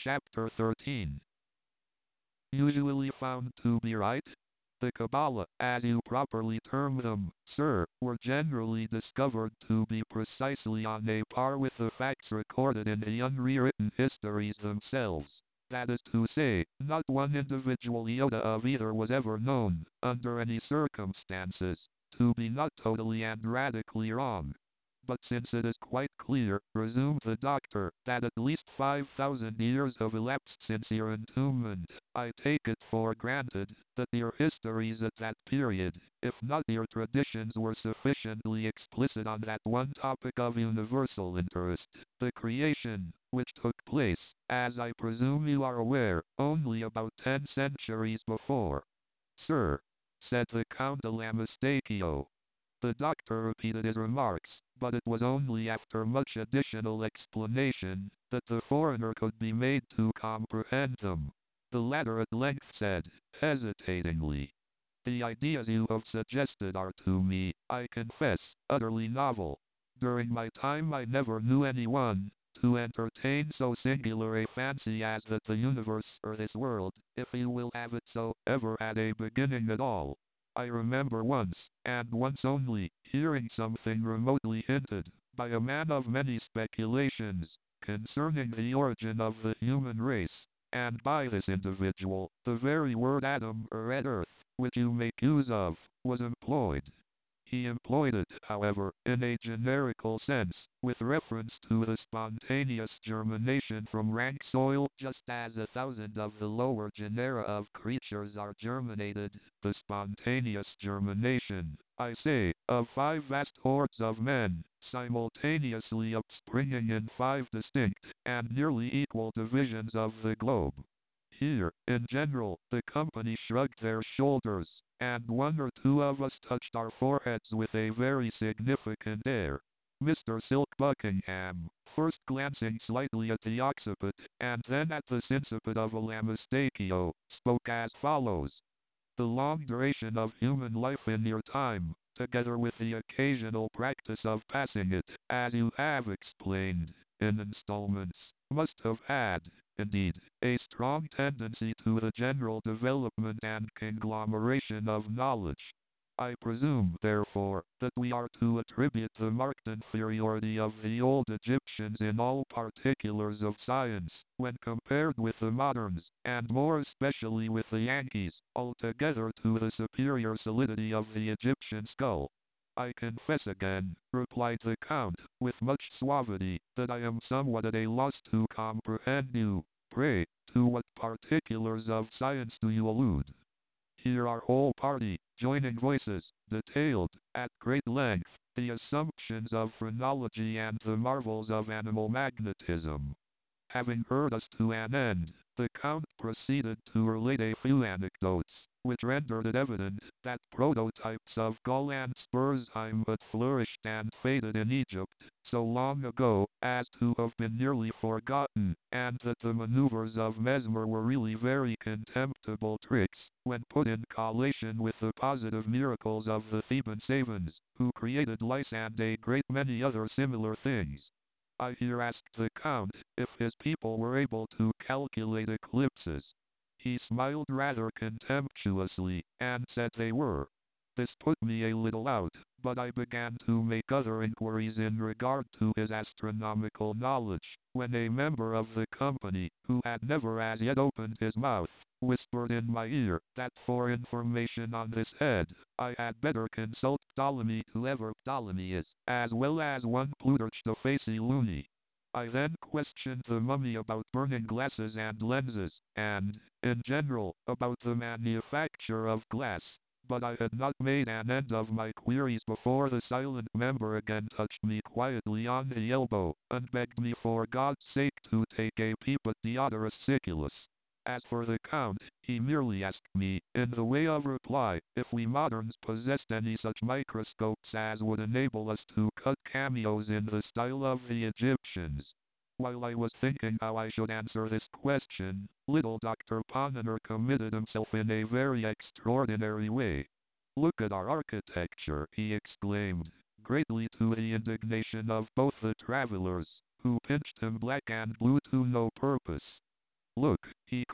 Chapter 13. Usually found to be right? The Kabbalah, as you properly term them, sir, were generally discovered to be precisely on a par with the facts recorded in the unrewritten histories themselves. That is to say, not one individual iota of either was ever known, under any circumstances, to be not totally and radically wrong. But since it is quite clear, resumed the doctor, that at least 5,000 years have elapsed since your entombment, I take it for granted that your histories at that period, if not your traditions, were sufficiently explicit on that one topic of universal interest, the creation, which took place, as I presume you are aware, only about 10 centuries before. Sir, said the Count de Lamestacchio. The doctor repeated his remarks, but it was only after much additional explanation that the foreigner could be made to comprehend them. The latter at length said, hesitatingly, "The ideas you have suggested are to me, I confess, utterly novel. During my time I never knew anyone to entertain so singular a fancy as that the universe, or this world, if you will have it so, ever had a beginning at all. I remember once, and once only, hearing something remotely hinted, by a man of many speculations, concerning the origin of the human race, and by this individual, the very word atom or red earth, which you make use of, was employed. He employed it, however, in a generical sense, with reference to the spontaneous germination from rank soil, just as 1,000 of the lower genera of creatures are germinated, the spontaneous germination, I say, of 5 vast hordes of men, simultaneously upspringing in 5 distinct, and nearly equal divisions of the globe. Here, in general, the company shrugged their shoulders, and one or two of us touched our foreheads with a very significant air. Mr. Silk Buckingham, first glancing slightly at the occiput, and then at the sinciput of a Lamestacchio, spoke as follows. The long duration of human life in your time, together with the occasional practice of passing it, as you have explained, in installments, must have had, indeed, a strong tendency to the general development and conglomeration of knowledge. I presume, therefore, that we are to attribute the marked inferiority of the old Egyptians in all particulars of science, when compared with the moderns, and more especially with the Yankees, altogether to the superior solidity of the Egyptian skull. I confess again, replied the Count, with much suavity, that I am somewhat at a loss to comprehend you. Pray, to what particulars of science do you allude? Here our whole party, joining voices, detailed, at great length, the assumptions of phrenology and the marvels of animal magnetism. Having heard us to an end, the Count proceeded to relate a few anecdotes, which rendered it evident that prototypes of Gaul and Spurzheim had flourished and faded in Egypt so long ago as to have been nearly forgotten, and that the maneuvers of Mesmer were really very contemptible tricks, when put in collation with the positive miracles of the Theban savants, who created lice and a great many other similar things. I here asked the Count if his people were able to calculate eclipses. He smiled rather contemptuously, and said they were. This put me a little out, but I began to make other inquiries in regard to his astronomical knowledge, when a member of the company, who had never as yet opened his mouth, whispered in my ear, that for information on this head, I had better consult Ptolemy, whoever Ptolemy is, as well as one Plutarch the Faciluni. I then questioned the mummy about burning glasses and lenses, and, in general, about the manufacture of glass, but I had not made an end of my queries before the silent member again touched me quietly on the elbow, and begged me for God's sake to take a peep at Diodorus Siculus. As for the Count, he merely asked me, in the way of reply, if we moderns possessed any such microscopes as would enable us to cut cameos in the style of the Egyptians. While I was thinking how I should answer this question, little Dr. Ponnonner committed himself in a very extraordinary way. Look at our architecture, he exclaimed, greatly to the indignation of both the travelers, who pinched him black and blue to no purpose.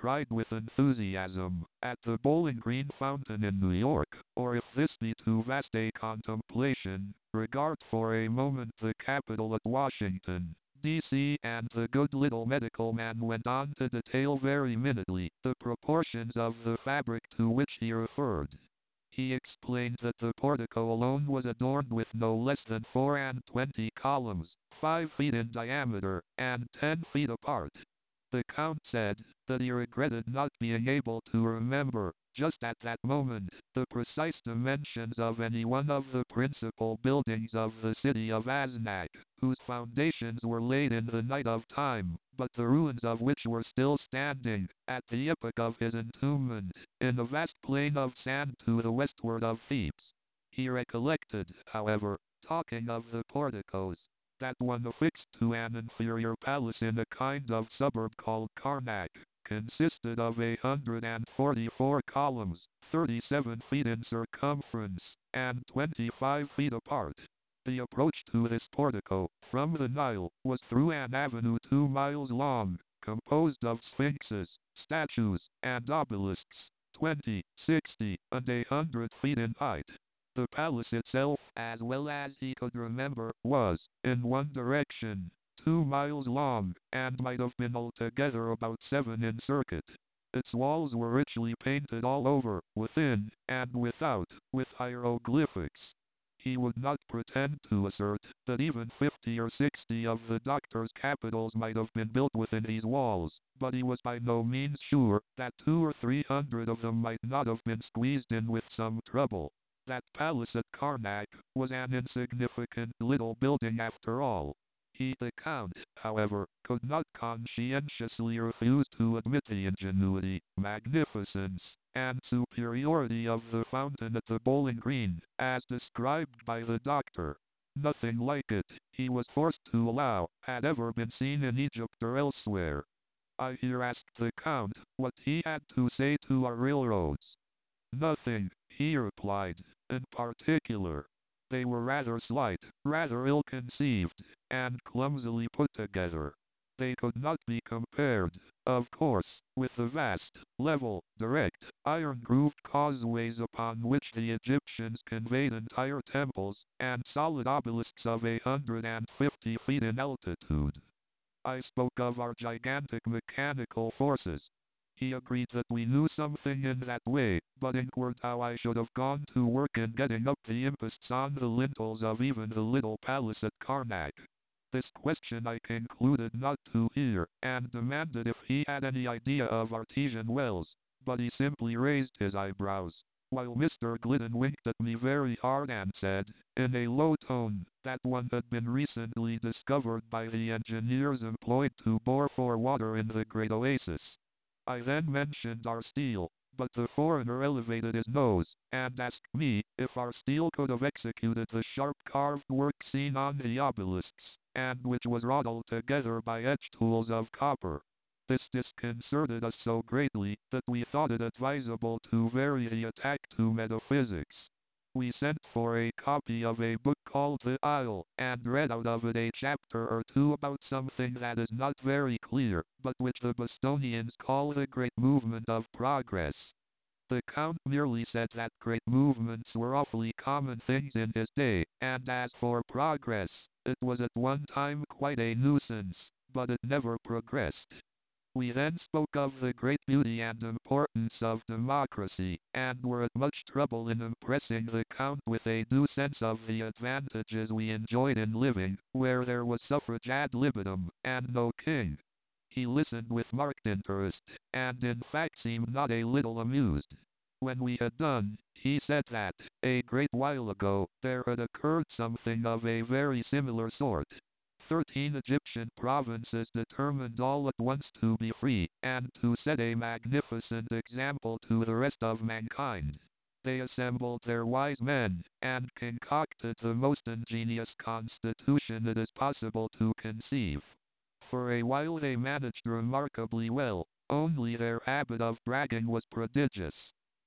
cried with enthusiasm, at the Bowling Green fountain in New York, or if this be too vast a contemplation, regard for a moment the Capitol at Washington, D.C., and the good little medical man went on to detail very minutely the proportions of the fabric to which he referred. He explained that the portico alone was adorned with no less than 24 columns, 5 feet in diameter, and 10 feet apart. The Count said that he regretted not being able to remember, just at that moment, the precise dimensions of any one of the principal buildings of the city of Aznac, whose foundations were laid in the night of time, but the ruins of which were still standing, at the epoch of his entombment, in a vast plain of sand to the westward of Thebes. He recollected, however, talking of the porticos, that one affixed to an inferior palace in a kind of suburb called Karnak, consisted of 144 columns, 37 feet in circumference, and 25 feet apart. The approach to this portico, from the Nile, was through an avenue 2 miles long, composed of sphinxes, statues, and obelisks, 20, 60, and 100 feet in height. The palace itself, as well as he could remember, was, in one direction, 2 miles long, and might have been altogether about 7 in circuit. Its walls were richly painted all over, within and without, with hieroglyphics. He would not pretend to assert that even 50 or 60 of the doctor's capitals might have been built within these walls, but he was by no means sure that 200 or 300 of them might not have been squeezed in with some trouble. That palace at Karnak was an insignificant little building after all. He, the Count, however, could not conscientiously refuse to admit the ingenuity, magnificence, and superiority of the fountain at the Bowling Green, as described by the doctor. Nothing like it, he was forced to allow, had ever been seen in Egypt or elsewhere. I here asked the Count what he had to say to our railroads. Nothing, he replied, in particular. They were rather slight, rather ill-conceived, and clumsily put together. They could not be compared, of course, with the vast, level, direct, iron-grooved causeways upon which the Egyptians conveyed entire temples, and solid obelisks of 150 feet in altitude. I spoke of our gigantic mechanical forces. He agreed that we knew something in that way, but inquired how I should have gone to work in getting up the imposts on the lintels of even the little palace at Karnak. This question I concluded not to hear, and demanded if he had any idea of artesian wells, but he simply raised his eyebrows, while Mr. Glidden winked at me very hard and said, in a low tone, that one had been recently discovered by the engineers employed to bore for water in the great oasis. I then mentioned our steel, but the foreigner elevated his nose, and asked me if our steel could have executed the sharp carved work seen on the obelisks, and which was wrought altogether by edge tools of copper. This disconcerted us so greatly that we thought it advisable to vary the attack to metaphysics. We sent for a copy of a book called The Isle, and read out of it a chapter or two about something that is not very clear, but which the Bostonians call the Great Movement of Progress. The Count merely said that great movements were awfully common things in his day, and as for progress, it was at one time quite a nuisance, but it never progressed. We then spoke of the great beauty and importance of democracy, and were at much trouble in impressing the Count with a due sense of the advantages we enjoyed in living, where there was suffrage ad libitum, and no king. He listened with marked interest, and in fact seemed not a little amused. When we had done, he said that, a great while ago, there had occurred something of a very similar sort. 13 Egyptian provinces determined all at once to be free, and to set a magnificent example to the rest of mankind. They assembled their wise men, and concocted the most ingenious constitution it is possible to conceive. For a while they managed remarkably well, only their habit of bragging was prodigious.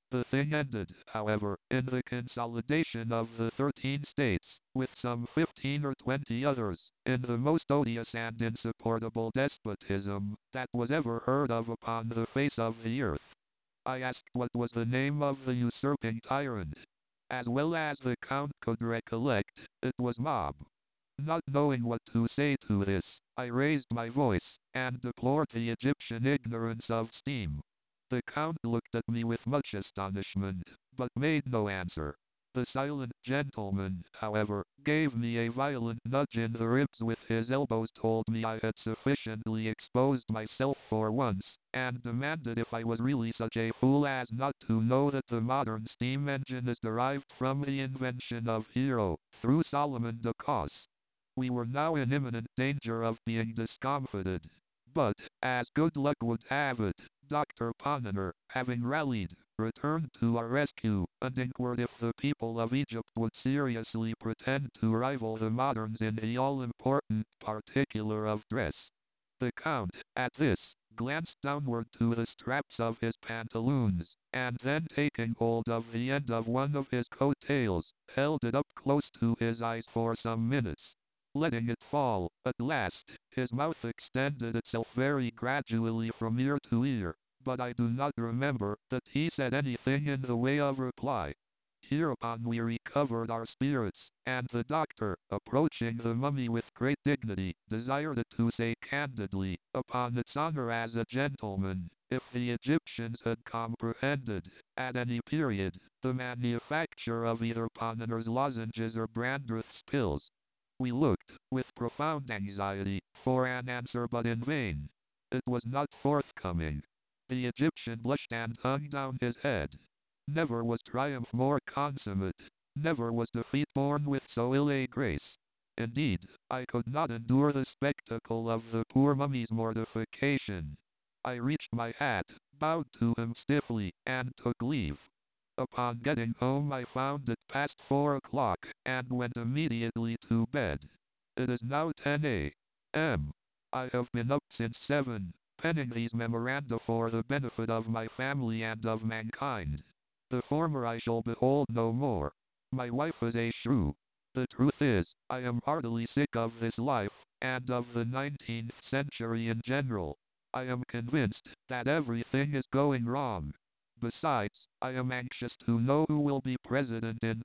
The thing ended, however, in the consolidation of the 13 states, with some 15 or 20 others, in the most odious and insupportable despotism that was ever heard of upon the face of the earth. I asked what was the name of the usurping tyrant. As well as the Count could recollect, it was Mob. Not knowing what to say to this, I raised my voice, and deplored the Egyptian ignorance of steam. The Count looked at me with much astonishment, but made no answer. The silent gentleman, however, gave me a violent nudge in the ribs with his elbows, told me I had sufficiently exposed myself for once, and demanded if I was really such a fool as not to know that the modern steam engine is derived from the invention of Hero, through Solomon de Cos. We were now in imminent danger of being discomfited. But, as good luck would have it, Dr. Ponnonner, having rallied, returned to our rescue, and inquired if the people of Egypt would seriously pretend to rival the moderns in the all-important particular of dress. The Count, at this, glanced downward to the straps of his pantaloons, and then taking hold of the end of one of his coat-tails, held it up close to his eyes for some minutes. Letting it fall, at last, his mouth extended itself very gradually from ear to ear, but I do not remember that he said anything in the way of reply. Hereupon we recovered our spirits, and the doctor, approaching the mummy with great dignity, desired it to say candidly, upon its honor as a gentleman, if the Egyptians had comprehended, at any period, the manufacture of either Ponnonner's lozenges or Brandreth's pills. We looked, with profound anxiety, for an answer, but in vain. It was not forthcoming. The Egyptian blushed and hung down his head. Never was triumph more consummate. Never was defeat borne with so ill a grace. Indeed, I could not endure the spectacle of the poor mummy's mortification. I reached my hat, bowed to him stiffly, and took leave. Upon getting home I found it past 4 o'clock, and went immediately to bed. It is now 10 a.m. I have been up since 7, penning these memoranda for the benefit of my family and of mankind. The former I shall behold no more. My wife is a shrew. The truth is, I am heartily sick of this life, and of the 19th century in general. I am convinced that everything is going wrong. Besides, I am anxious to know who will be president in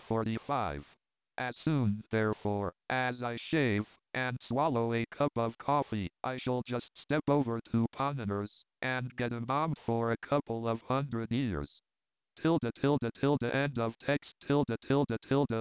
2045. As soon, therefore, as I shave, and swallow a cup of coffee, I shall just step over to Ponnonner's, and get embalmed for a couple of 100 years. Tilde tilde tilde end of text tilde tilde tilde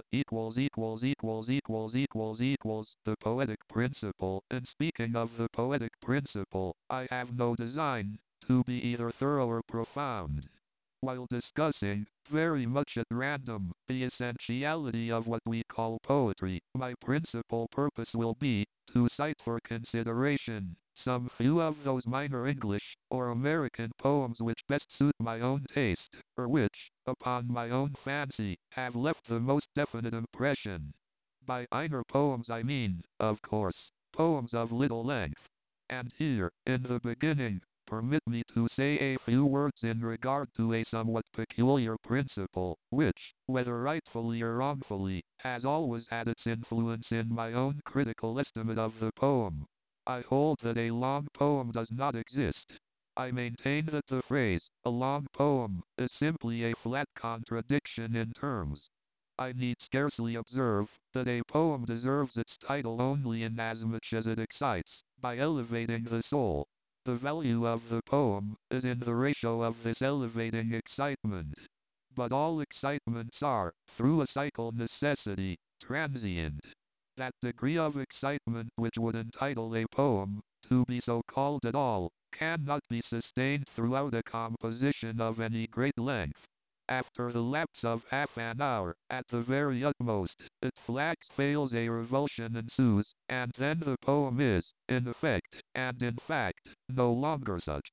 equals the poetic principle. And speaking of the poetic principle, I have no design to be either thorough or profound. While discussing, very much at random, the essentiality of what we call poetry, my principal purpose will be to cite for consideration some few of those minor English or American poems which best suit my own taste, or which, upon my own fancy, have left the most definite impression. By minor poems I mean, of course, poems of little length. And here, in the beginning, permit me to say a few words in regard to a somewhat peculiar principle, which, whether rightfully or wrongfully, has always had its influence in my own critical estimate of the poem. I hold that a long poem does not exist. I maintain that the phrase, a long poem, is simply a flat contradiction in terms. I need scarcely observe that a poem deserves its title only inasmuch as it excites, by elevating the soul. The value of the poem is in the ratio of this elevating excitement. But all excitements are, through a cycle necessity, transient. That degree of excitement which would entitle a poem to be so called at all, cannot be sustained throughout a composition of any great length. After the lapse of half an hour, at the very utmost, its flax fails, a revulsion ensues, and then the poem is, in effect, and in fact, no longer such.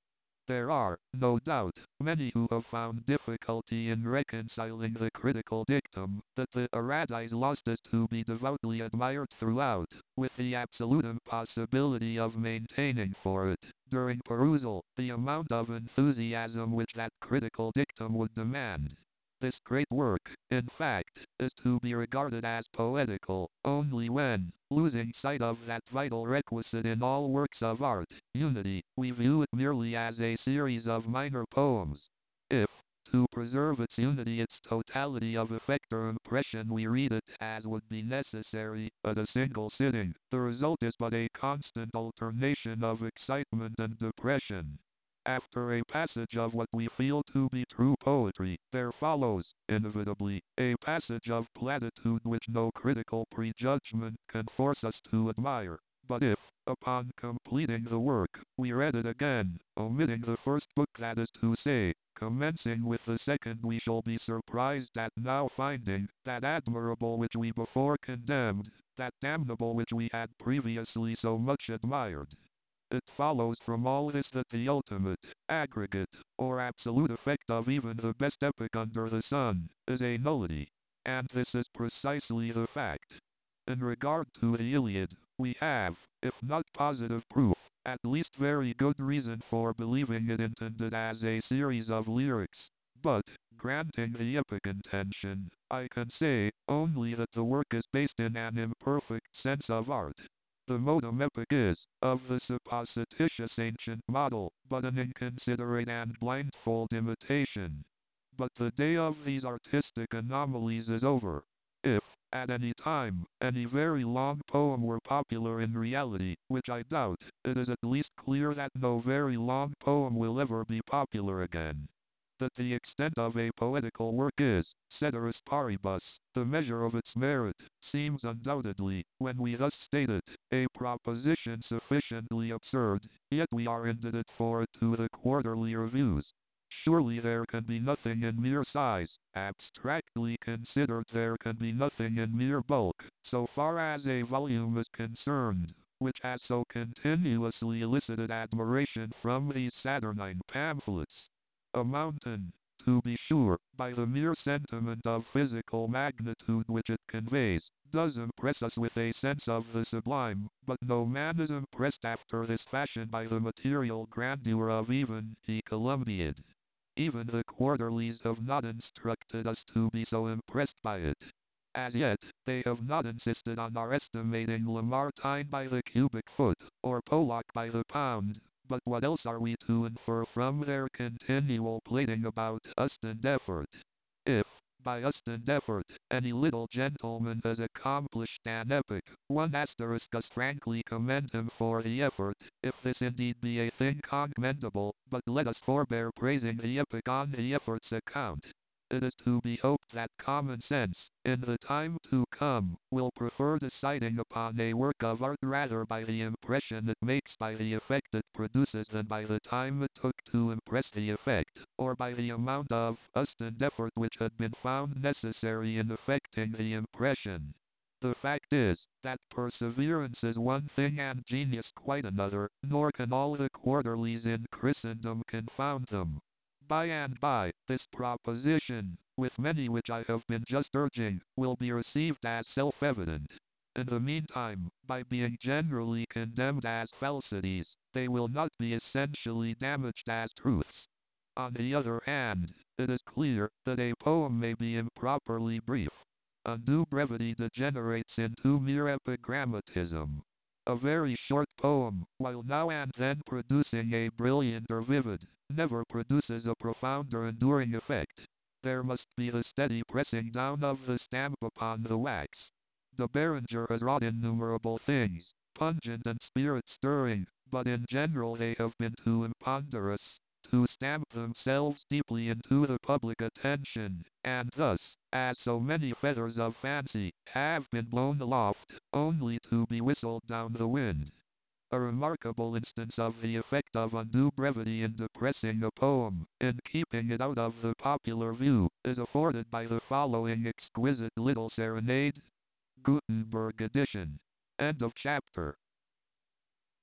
There are, no doubt, many who have found difficulty in reconciling the critical dictum that the Paradise Lost is to be devoutly admired throughout, with the absolute impossibility of maintaining for it, during perusal, the amount of enthusiasm which that critical dictum would demand. This great work, in fact, is to be regarded as poetical, only when, losing sight of that vital requisite in all works of art, unity, we view it merely as a series of minor poems. If, to preserve its unity, its totality of effect or impression, we read it as would be necessary at a single sitting, the result is but a constant alternation of excitement and depression. After a passage of what we feel to be true poetry, there follows, inevitably, a passage of platitude which no critical prejudgment can force us to admire. But if, upon completing the work, we read it again, omitting the first book, that is to say, commencing with the second, we shall be surprised at now finding that admirable which we before condemned, that damnable which we had previously so much admired. It follows from all this that the ultimate, aggregate, or absolute effect of even the best epic under the sun, is a nullity. And this is precisely the fact. In regard to the Iliad, we have, if not positive proof, at least very good reason for believing it intended as a series of lyrics. But, granting the epic intention, I can say only that the work is based in an imperfect sense of art. The modum epic is, of the supposititious ancient model, but an inconsiderate and blindfold imitation. But the day of these artistic anomalies is over. If, at any time, any very long poem were popular in reality, which I doubt, it is at least clear that no very long poem will ever be popular again. That the extent of a poetical work is, ceteris paribus, the measure of its merit, seems undoubtedly, when we thus state it, a proposition sufficiently absurd, yet we are indebted for it to the quarterly reviews. Surely there can be nothing in mere size, abstractly considered there can be nothing in mere bulk, so far as a volume is concerned, which has so continuously elicited admiration from these saturnine pamphlets. A mountain, to be sure, by the mere sentiment of physical magnitude which it conveys, does impress us with a sense of the sublime, but no man is impressed after this fashion by the material grandeur of even the Columbiad. Even the quarterlies have not instructed us to be so impressed by it. As yet, they have not insisted on our estimating Lamartine by the cubic foot, or Pollock by the pound, but what else are we to infer from their continual plating about ostened effort? If, by ostened effort, any little gentleman has accomplished an epic, one asterisk us frankly commend him for the effort, if this indeed be a thing commendable, but let us forbear praising the epic on the effort's account. It is to be hoped that common sense, in the time to come, will prefer deciding upon a work of art rather by the impression it makes by the effect it produces than by the time it took to impress the effect, or by the amount of ostened effort which had been found necessary in effecting the impression. The fact is, that perseverance is one thing and genius quite another, nor can all the quarterlies in Christendom confound them. By and by, this proposition, with many which I have been just urging, will be received as self-evident. In the meantime, by being generally condemned as falsities, they will not be essentially damaged as truths. On the other hand, it is clear that a poem may be improperly brief. Undue brevity degenerates into mere epigrammatism. A very short poem, while now and then producing a brilliant or vivid, never produces a profound or enduring effect. There must be the steady pressing down of the stamp upon the wax. De Beranger has wrought innumerable things, pungent and spirit-stirring, but in general they have been too imponderous to stamp themselves deeply into the public attention, and thus, as so many feathers of fancy, have been blown aloft, only to be whistled down the wind. A remarkable instance of the effect of undue brevity in depressing a poem, in keeping it out of the popular view, is afforded by the following exquisite little serenade. Gutenberg edition. End of chapter.